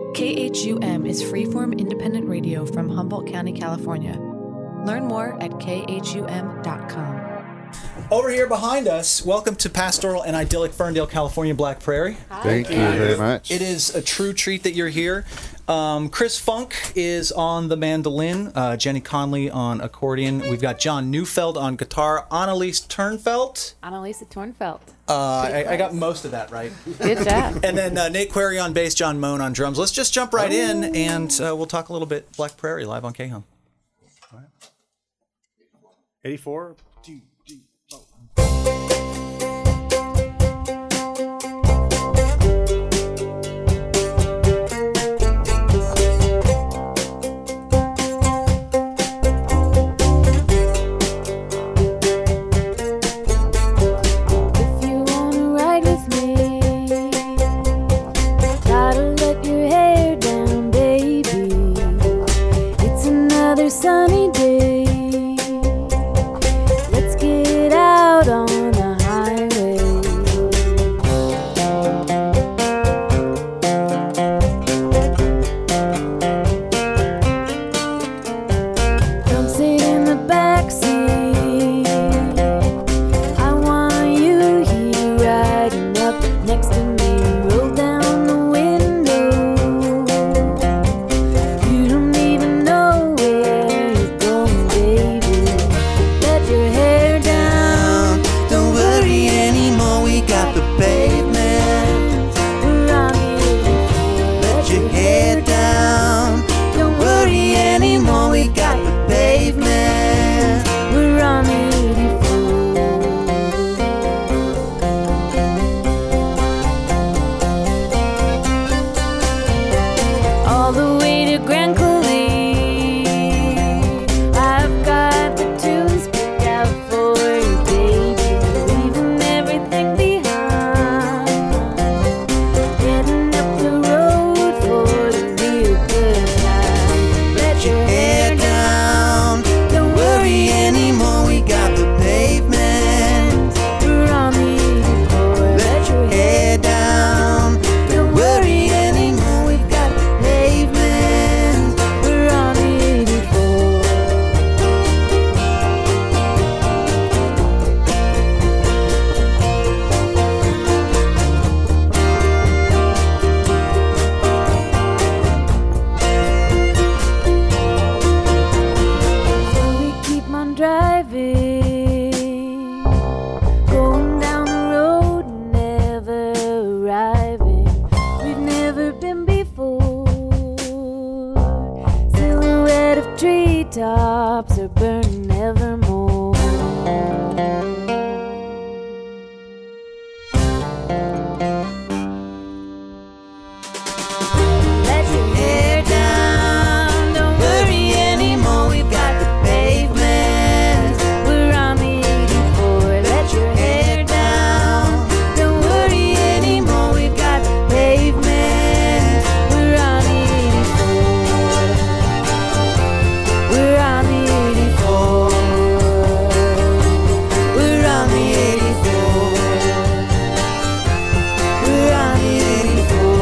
KHUM is freeform independent radio from Humboldt County, California. Learn more at khum.com. Over here behind us, welcome to pastoral and idyllic Ferndale, California, Black Prairie. Hi. Thank you very much. It is a true treat that you're here. Chris Funk is on the mandolin, Jenny Conley on accordion. We've got John Neufeld on guitar, Annalise Turnfelt. Annalisa Turnfelt. I got most of that right. Good job. And then Nate Query on bass, John Moan on drums. Let's just jump right in, and we'll talk a little bit Black Prairie live on KHUM. 84. Sunny day. Let's get out on the highway. Come sit in the backseat. I want you here riding up next to me. Roll down the window. You don't even know where you're going, baby. Let your hair down. Don't worry anymore, we got the pavement. We're on the 84. Let your head down. Don't worry anymore, we got the pavement. We're on the 84. All the way to Grand Coulee. I've got the tunes picked out for you, baby. Leaving everything behind. Heading up the road for the real good time. Let your hair down. Don't worry anymore, we got the pavement. We're on the 84. Let your Head down. Don't worry anymore, we've got the pavement. We're on the 84. So we keep on driving, going down the road, never arriving. We've never been before. Silhouette of treetops are burning evermore. Let your hair down. Don't worry anymore, we've got the pavement. We're on the 84. Let your hair down. Don't worry anymore, we've got the pavement. We're on the 84. We're on the 84. We're on the 84. We're on the 84.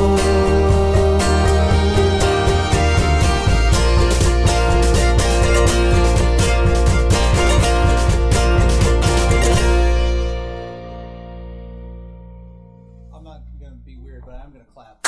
I'm not going to be weird, but I'm going to clap.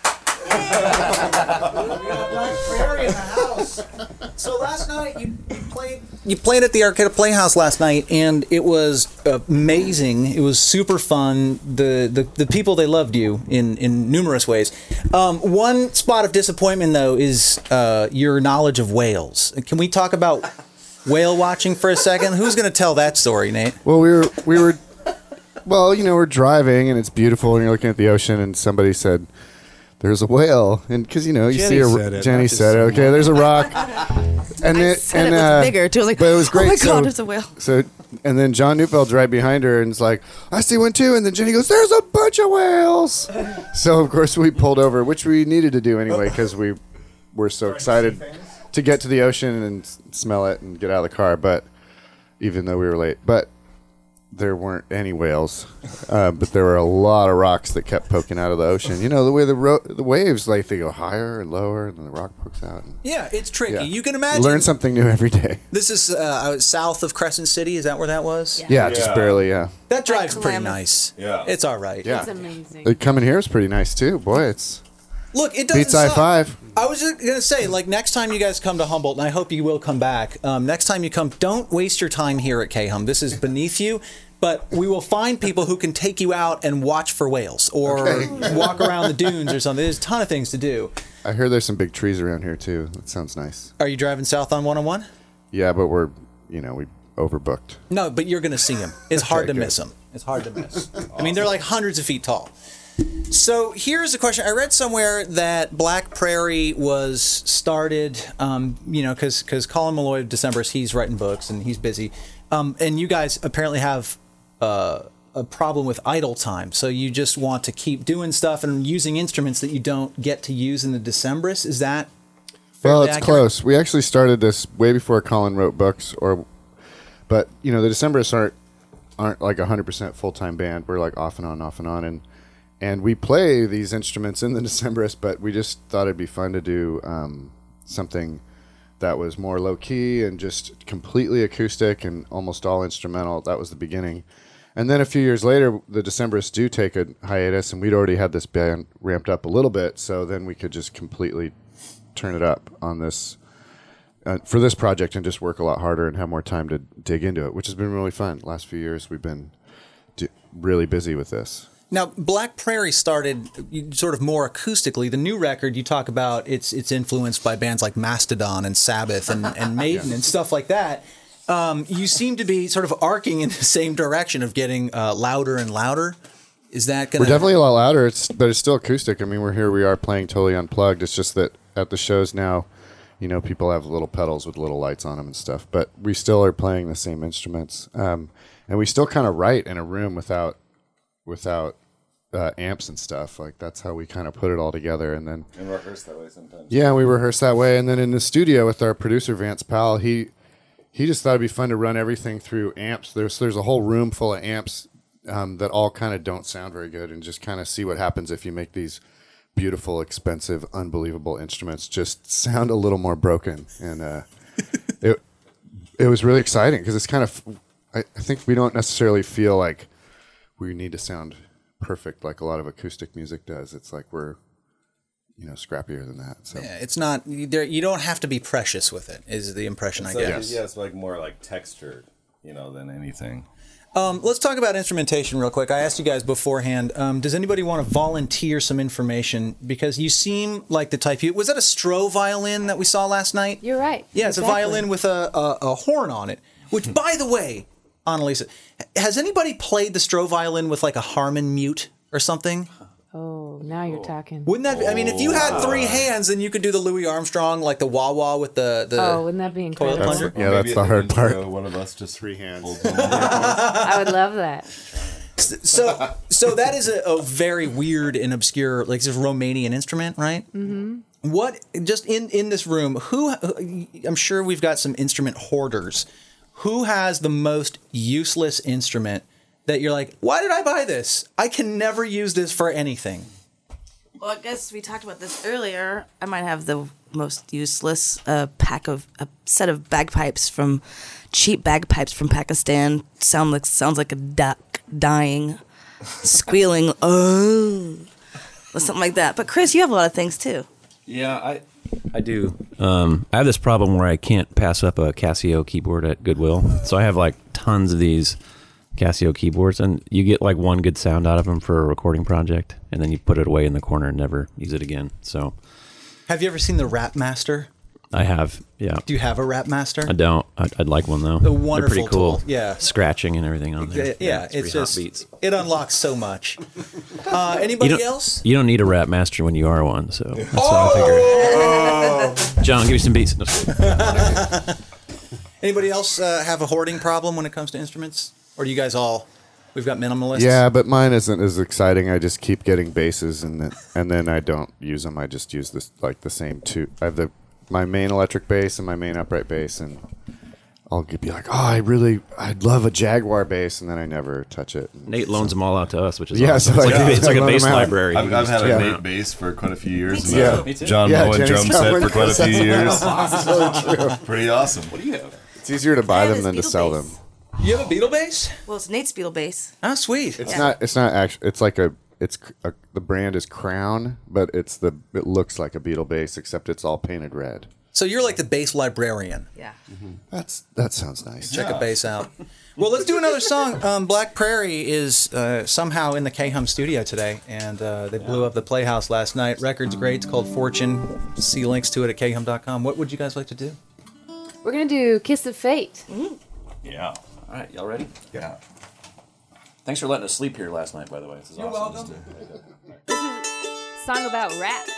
We got Black Prairie in the house. So last night you played at the Arcata Playhouse last night, and it was amazing. It was super fun. The people, they loved you in numerous ways. One spot of disappointment though is your knowledge of whales. Can we talk about whale watching for a second? Who's going to tell that story, Nate? Well, we were well, you know, we're driving and it's beautiful and you're looking at the ocean and somebody said there's a whale, and because you know you Jenny see said it, Jenny not said it. just Okay, there's a rock, and I said it was bigger too. I was like, but it was great. oh my so, God, there's a whale. So, and then John Neufeld's right behind her, and it's like, I see one too. And then Jenny goes, "There's a bunch of whales." So of course we pulled over, which we needed to do anyway because we were so excited to get to the ocean and smell it and get out of the car. But even though we were late, but there weren't any whales, but there were a lot of rocks that kept poking out of the ocean. You know, the way the waves, like, they go higher and lower, and then the rock pokes out. Yeah, it's tricky. Yeah. You can imagine. Learn something new every day. This is south of Crescent City. Is that where that was? Yeah, just barely, yeah. That drive's pretty Klamath. nice. Yeah. It's all right. Yeah. It's amazing. Coming here is pretty nice, too. Boy, it's Look, it doesn't beats suck. I-5. I was just going to say, like, next time you guys come to Humboldt, and I hope you will come back, next time you come, don't waste your time here at K-Hum. This is beneath you. But we will find people who can take you out and watch for whales or walk around the dunes or something. There's a ton of things to do. I hear there's some big trees around here, too. That sounds nice. Are you driving south on 101? Yeah, but we overbooked. No, but you're going to see them. It's hard to good. miss them. It's hard to miss. I mean, they're like hundreds of feet tall. So here's a question. I read somewhere that Black Prairie was started, because Colin Malloy of Decemberist, he's writing books and he's busy. And you guys apparently have a problem with idle time. So you just want to keep doing stuff and using instruments that you don't get to use in the Decemberists. Is that Well, fairly it's accurate? close. We actually started this way before Colin wrote books, but the Decemberists aren't like 100% full-time band. We're like off and on, and we play these instruments in the Decemberists, but we just thought it'd be fun to do something that was more low-key and just completely acoustic and almost all instrumental. That was the beginning. And then a few years later, the Decemberists do take a hiatus, and we'd already had this band ramped up a little bit, so then we could just completely turn it up on this for this project and just work a lot harder and have more time to dig into it, which has been really fun. Last few years, we've been really busy with this. Now, Black Prairie started sort of more acoustically. The new record, you talk about it's influenced by bands like Mastodon and Sabbath and Maiden and stuff like that. You seem to be sort of arcing in the same direction of getting louder and louder. Is that going to... We're definitely a lot louder, but it's still acoustic. I mean, we are playing totally unplugged. It's just that at the shows now, people have little pedals with little lights on them and stuff. But we still are playing the same instruments. And we still kind of write in a room without amps and stuff. Like, that's how we kind of put it all together. And then... And rehearse that way sometimes. Yeah, we rehearse that way. And then in the studio with our producer, Vance Powell, he just thought it'd be fun to run everything through amps. There's a whole room full of amps that all kind of don't sound very good, and just kind of see what happens if you make these beautiful, expensive, unbelievable instruments just sound a little more broken. And it was really exciting because it's kind of, I think we don't necessarily feel like we need to sound perfect like a lot of acoustic music does. It's like we're scrappier than that. So Yeah, it's not... You don't have to be precious with it, is the impression I get. Yes. Yeah, it's like more like textured, than anything. Let's talk about instrumentation real quick. I asked you guys beforehand, does anybody want to volunteer some information? Because you seem like the type... Was that a Stroh violin that we saw last night? You're right. Yeah, it's Exactly. a violin with a horn on it. Which, by the way, Annalisa, has anybody played the Stroh violin with like a Harmon mute or something? Oh, now you're talking. Wouldn't that be... I mean, if you had three hands, then you could do the Louis Armstrong, like the wah-wah with the Oh, wouldn't that be toilet incredible? plunger. yeah, that's the hard part. One of us just Three hands. I would love that. So that is a very weird and obscure, like, this Romanian instrument, right? Mm-hmm. What, just in this room, I'm sure we've got some instrument hoarders. Who has the most useless instrument that you're like, why did I buy this? I can never use this for anything. Well, I guess we talked about this earlier. I might have the most useless a set of bagpipes from cheap bagpipes from Pakistan. Sounds like a duck dying, squealing. Oh, or something like that. But Chris, you have a lot of things too. Yeah, I do. I have this problem where I can't pass up a Casio keyboard at Goodwill. So I have like tons of these Casio keyboards, and you get like one good sound out of them for a recording project, and then you put it away in the corner and never use it again. So Have you ever seen the Rap Master? I have, yeah. Do you have a Rap Master? I don't. I'd like one though. A wonderful They're pretty cool. tool, yeah. Scratching and everything on there. Yeah, it's pretty hot just, beats. it unlocks so much. Anybody else? You don't need a rap master when you are one, so that's what I figured. John, give me some beats. No, Anybody else have a hoarding problem when it comes to instruments? Or do you guys all... We've got minimalists? Yeah, but mine isn't as exciting. I just keep getting basses, and then I don't use them. I just use this like the same two. I have my main electric bass and my main upright bass, and I'll be like, I'd love a Jaguar bass, and then I never touch it. Nate loans them all out to us, which is Yeah, awesome. so It's like a loan bass them out. library. I've had a Yeah. Nate bass for quite a few years. Me and too. Me too. John Yeah, Moen Jenny drum set Stallman for quite a few years. That's so true. Pretty awesome. What do you have? It's easier to buy I have them this than to Beetle sell bass. them. You have a Beetle bass? Well, it's Nate's Beetle bass. Oh, sweet. It's not actually. It's like the brand is Crown, but it looks like a Beetle bass, except it's all painted red. So you're like the bass librarian. Yeah. That sounds nice. Check a bass out. Well, let's do another song. Black Prairie is somehow in the K-Hum studio today, and they blew up the Playhouse last night. Record's great. It's called Fortune. See links to it at khum.com. What would you guys like to do? We're going to do Kiss of Fate. Yeah. All right, y'all ready? Yeah. Thanks for letting us sleep here last night, by the way. This is You're awesome. welcome. This is a song about rats.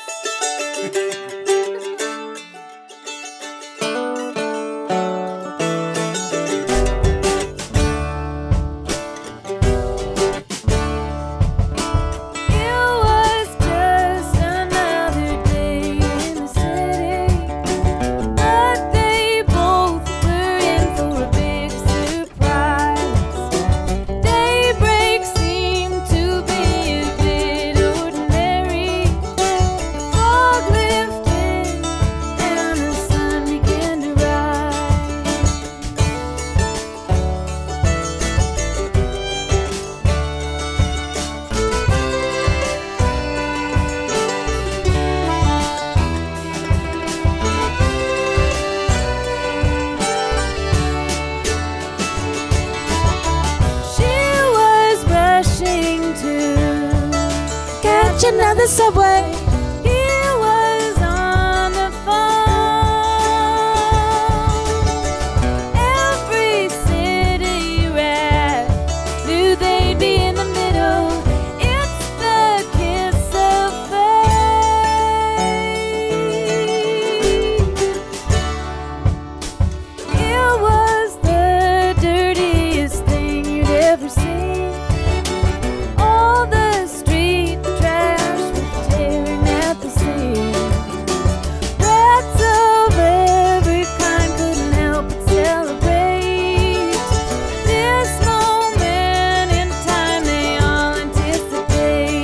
Another subway. He was on the phone. Every city rat knew they'd be in the middle. It's the kiss of fate. It was the dirtiest thing you'd ever seen. All the street trash was tearing at the seams. Rats of every kind couldn't help but celebrate this moment in time they all anticipate.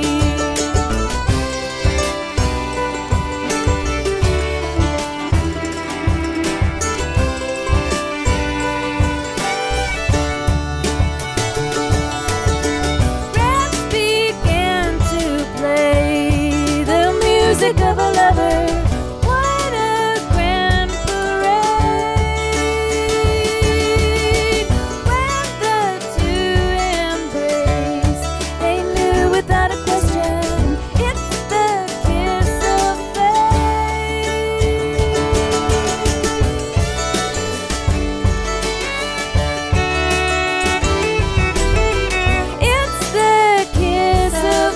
Rats began to play the music of a lover. What a grand parade! When the two embrace, they knew without a question it's the kiss of fate. It's the kiss of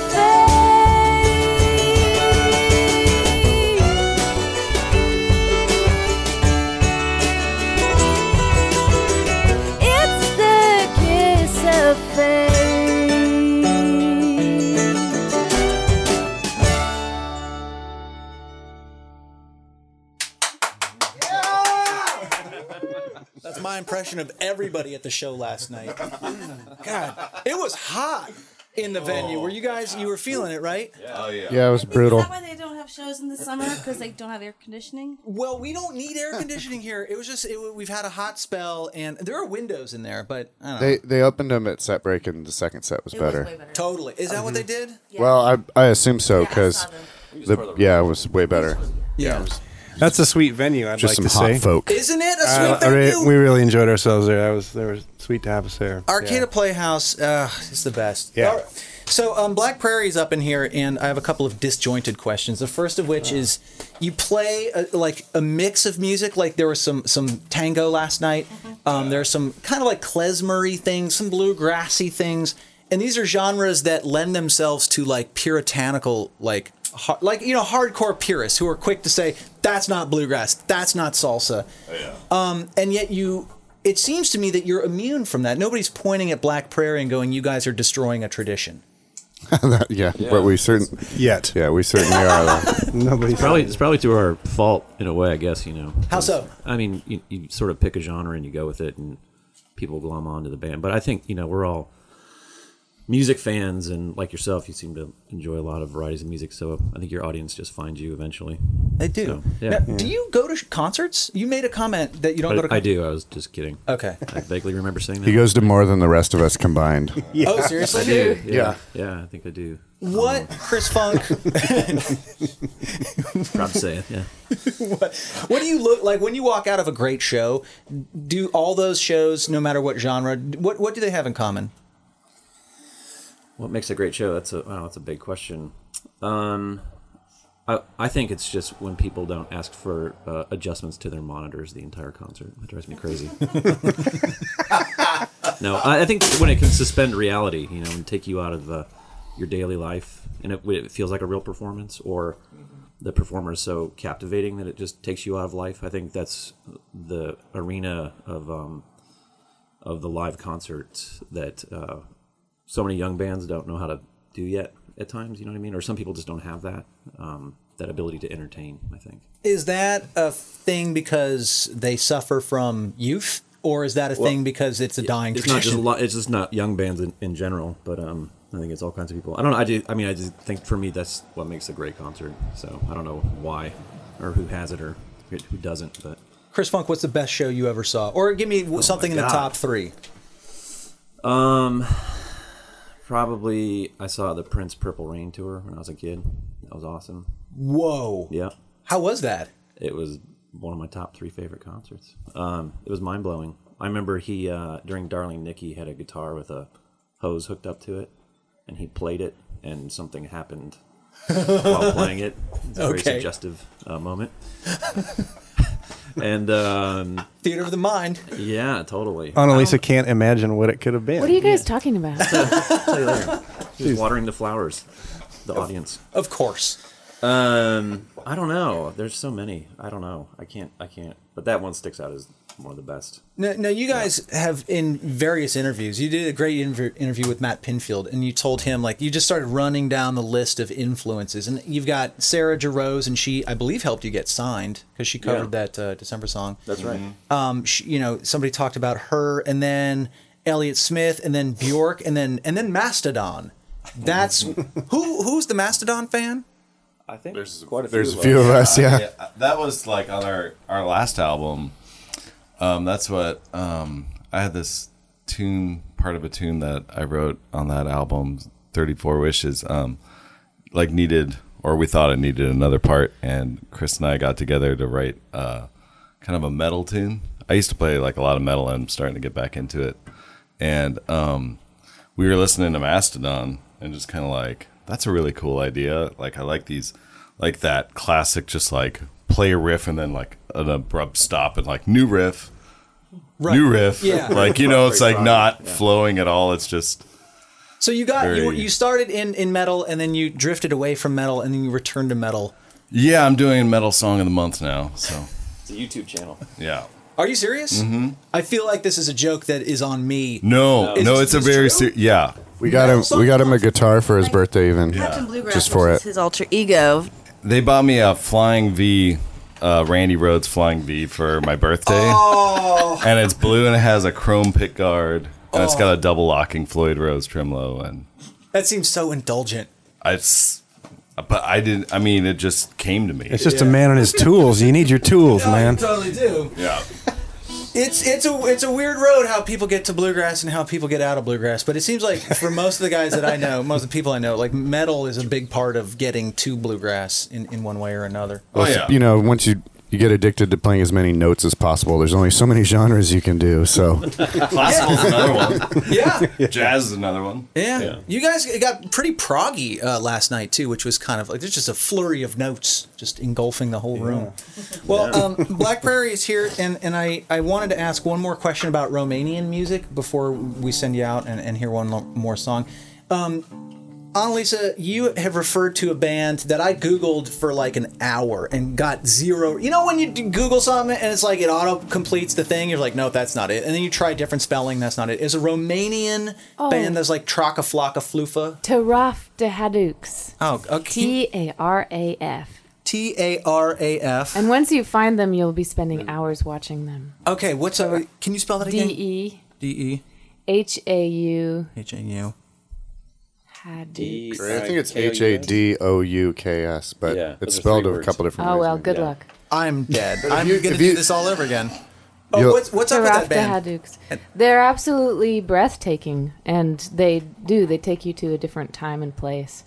fate. It's the kiss of fate. That's my impression of everybody at the show last night. God, it was hot in the venue. Were you guys? You were feeling it, right? Oh yeah. Yeah, it was brutal. Is that why they don't have shows in the summer? Because they don't have air conditioning? Well, we don't need air conditioning here. It was just we've had a hot spell, and there are windows in there, but I don't know. They opened them at set break, and the second set was It was better. way better. Totally. Is that what they did? Yeah. Well, I assume so Yeah, I because saw them. it was way better. Yeah. That's a sweet venue, I'd Just like some to hot say. folk. Isn't it a sweet venue? We really enjoyed ourselves there. They were sweet to have us there. Arcada Playhouse is the best. Yeah. All right. So Black Prairie's up in here, and I have a couple of disjointed questions. The first of which is, you play like a mix of music. Like there was some tango last night. There's some kind of like klezmer-y things, some bluegrassy things, and these are genres that lend themselves to like puritanical, like hardcore purists who are quick to say that's not bluegrass, that's not salsa. And yet it seems to me that you're immune from that. Nobody's pointing at Black Prairie and going, you guys are destroying a tradition. Yeah, but we certainly we certainly are. Though. It's probably to our fault in a way, I guess. How so? I mean, you sort of pick a genre and you go with it, and people glom onto the band. But I think we're all music fans, and like yourself, you seem to enjoy a lot of varieties of music. So I think your audience just finds you eventually. They do. So, yeah. Now, do you go to concerts? You made a comment that you don't go to concerts. I do. I was just kidding. Okay. I vaguely remember saying that. He goes to more than the rest of us combined. Oh, seriously? I do. Yeah. Yeah, I think I do. What, Chris Funk? Proud to say it, yeah. What do you look like when you walk out of a great show? Do all those shows, no matter what genre, what do they have in common? What makes a great show? That's a big question. I think it's just when people don't ask for adjustments to their monitors the entire concert. That drives me crazy. No, I think when it can suspend reality, and take you out of your daily life, and it feels like a real performance, or the performer is so captivating that it just takes you out of life. I think that's the arena of the live concert that so many young bands don't know how to do yet at times. You know what I mean? Or some people just don't have that ability to entertain, I think. Is that a thing because they suffer from youth, or is that a thing because it's a dying tradition? It's just not young bands in general, but I think it's all kinds of people. I don't know. I just think for me that's what makes a great concert. So I don't know why, or who has it, or who doesn't. But Chris Funk, what's the best show you ever saw? Or give me something in the top 3. Probably I saw the Prince Purple Rain tour when I was a kid. That was awesome. Whoa. Yeah. How was that? It was one of my top 3 favorite concerts. It was mind blowing. I remember he during Darling Nikki had a guitar with a hose hooked up to it, and he played it, and something happened while playing it. It's a very suggestive moment. And theater of the mind. Yeah, totally. Annalisa can't imagine what it could have been. What are you guys talking about? I'll tell you later. She's watering the flowers. The audience. Of course. I don't know. There's so many. I don't know. I can't. But that one sticks out as one of the best. Now you guys have, in various interviews, you did a great interview with Matt Pinfield, and you told him, you just started running down the list of influences. And you've got Sarah Jarosz, and she, I believe, helped you get signed because she covered that December song. That's right. Somebody talked about her, and then Elliott Smith, and then Bjork, and then Mastodon. That's who's the Mastodon fan? I think there's quite a few. There's a few of us, yeah. That was on our last album. That's what I had this part of a tune that I wrote on that album, 34 Wishes, needed, or we thought it needed another part, and Chris and I got together to write kind of a metal tune. I used to play a lot of metal, and I'm starting to get back into it. And we were listening to Mastodon and just kind of that's a really cool idea. I like these, that classic, just play a riff and then an abrupt stop and new riff, new riff. Yeah. It's not flowing at all. It's just. So you started in metal, and then you drifted away from metal, and then you returned to metal. Yeah, I'm doing Metal Song of the Month now. So it's a YouTube channel. Yeah. Are you serious? Mm-hmm. I feel like this is a joke that is on me. No, it's a very serious. Yeah. We got him a guitar for his birthday, even. Captain Bluegrass, just for it. His alter ego. They bought me a Flying V, Randy Rhoads Flying V for my birthday. Oh. And it's blue and it has a chrome pick guard, and it's got a double locking Floyd Rose tremolo, and that seems so indulgent. But I didn't. I mean, it just came to me. It's just a man and his tools. You need your tools, man. You totally do. Yeah. It's a weird road how people get to bluegrass and how people get out of bluegrass, but it seems like for most of the guys that I know, most of the people I know, metal is a big part of getting to bluegrass in one way or another. Well, yeah. Once you get addicted to playing as many notes as possible, there's only so many genres you can do. So classical's another one. Yeah. Jazz is another one. Yeah. You guys got pretty proggy last night too, which was kind of there's just a flurry of notes just engulfing the whole room. Well, Black Prairie is here, and I wanted to ask one more question about Romanian music before we send you out and hear one more song. Annalisa, you have referred to a band that I Googled for like an hour and got zero. You know when you Google something and it's like it auto-completes the thing? You're like, no, that's not it. And then you try different spelling, that's not it. It's a Romanian band that's like Traka Flaka Flufa. Taraf de Hadouks. Oh, okay. Taraf. Taraf. And once you find them, you'll be spending hours watching them. Okay, what's up? Can you spell that again? D-E. D-E. H-A-U. H-A-U. Hadouks. I think it's Hadouks, but Yeah, it's those are spelled three a words. couple different Oh, ways. well, maybe. good luck. I'm dead. But I'm if you- going if to you- do this all over again. Oh, You'll- what's up with Taraf that de band? Hadouks. They're absolutely breathtaking, and they take you to a different time and place.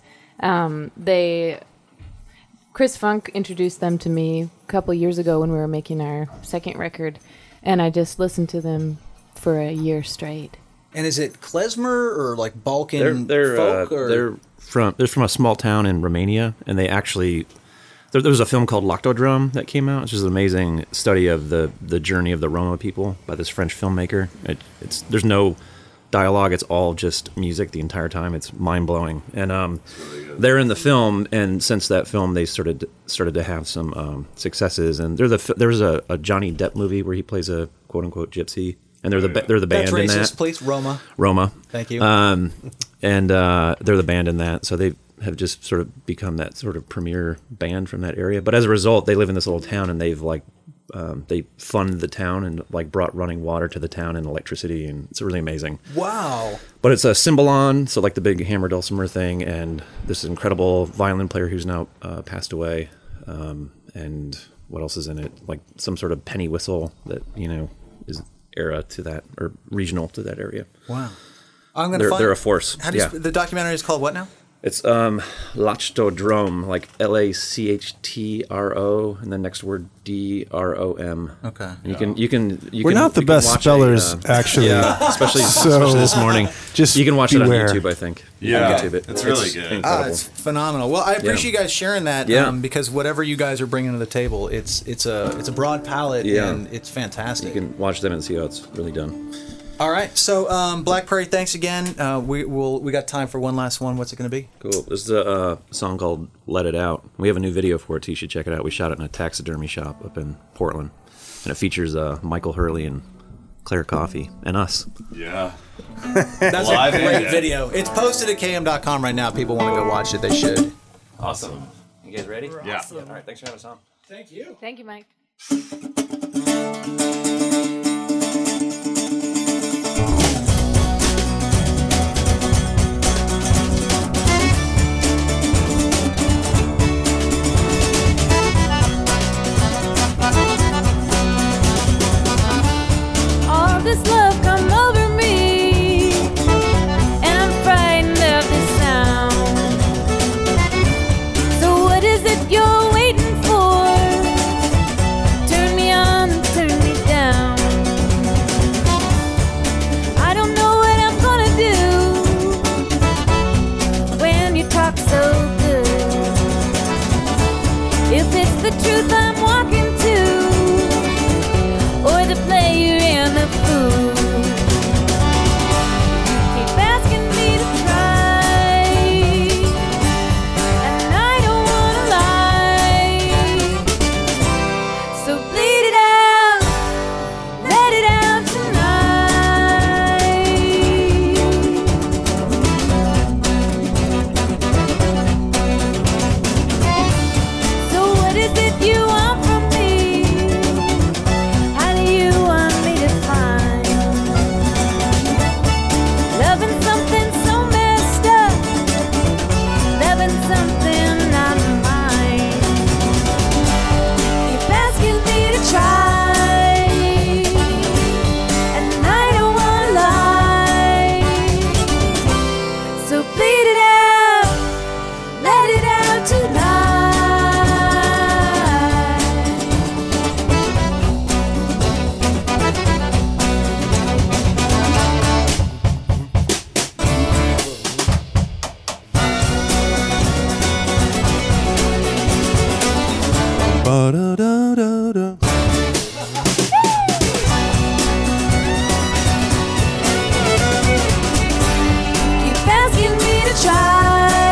Chris Funk introduced them to me a couple years ago when we were making our second record, and I just listened to them for a year straight. And is it klezmer or like Balkan They're folk? Or? they're from a small town in Romania, and they actually there was a film called Loctodrome that came out, which is an amazing study of the journey of the Roma people by this French filmmaker. There's no dialogue; it's all just music the entire time. It's mind blowing, and they're in the film. And since that film, they started to have some successes. And there was a Johnny Depp movie where he plays a quote unquote gypsy. And they're the band That's in racist, that. please. Roma. Thank you. And they're the band in that, so they have just sort of become that sort of premier band from that area. But as a result, they live in this little town, and they've they fund the town and like brought running water to the town and electricity, and it's really amazing. Wow. But it's a cymbalon, so like the big hammer dulcimer thing, and this incredible violin player who's now passed away. And what else is in it? Like some sort of penny whistle that is era to that or regional to that area. Wow. I'm gonna find. They're a force. How do you the documentary is called what now? It's Lactodrome, like Lachtro, and the next word Drom. Okay. And you can. We're not the best spellers, actually. Yeah, especially So, this morning. just you can watch beware. it on YouTube, I think. Yeah, on YouTube it's really good. Incredible. It's phenomenal. Well, I appreciate you guys sharing that. Yeah. Because whatever you guys are bringing to the table, it's a broad palette and it's fantastic. You can watch them and see how it's really done. All right. So Black Prairie, thanks again. We got time for one last one. What's it going to be? Cool. This is a song called "Let It Out." We have a new video for it, too. You should check it out. We shot it in a taxidermy shop up in Portland, and it features Michael Hurley and Claire Coffey and us. Yeah. That's Live a great and- video. It's posted at km.com right now. If people want to go watch it, they should. Awesome. You guys ready? Yeah. All right. Thanks for having us on. Thank you. Thank you, Mike. All this love come over me, and I'm frightened of the sound. So what is it you're waiting for? Turn me on, turn me down. I don't know what I'm gonna do when you talk so good. If it's the truth I'm walking to, or the player and the fool. Keep asking me to try, and I don't wanna lie. So bleed it out, let it out tonight. So what is it you want from me? How do you want me to find loving something so messed up, loving something not mine? Keep asking me to try, and I don't wanna lie. So bleed it out, let it out tonight. Ba-da-da-da-da. Keep asking me to try,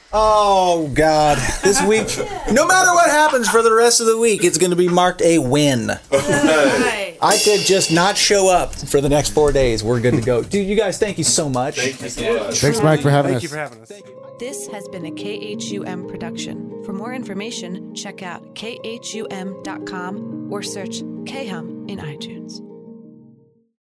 Oh, God. This week, no matter what happens for the rest of the week, it's going to be marked a win. I could just not show up for the next 4 days. We're good to go. Dude, you guys, thank you so much. Thank you so much. Thanks, Mike, for having us. Thank you for having us. This has been a KHUM production. For more information, check out khum.com or search KHUM in iTunes.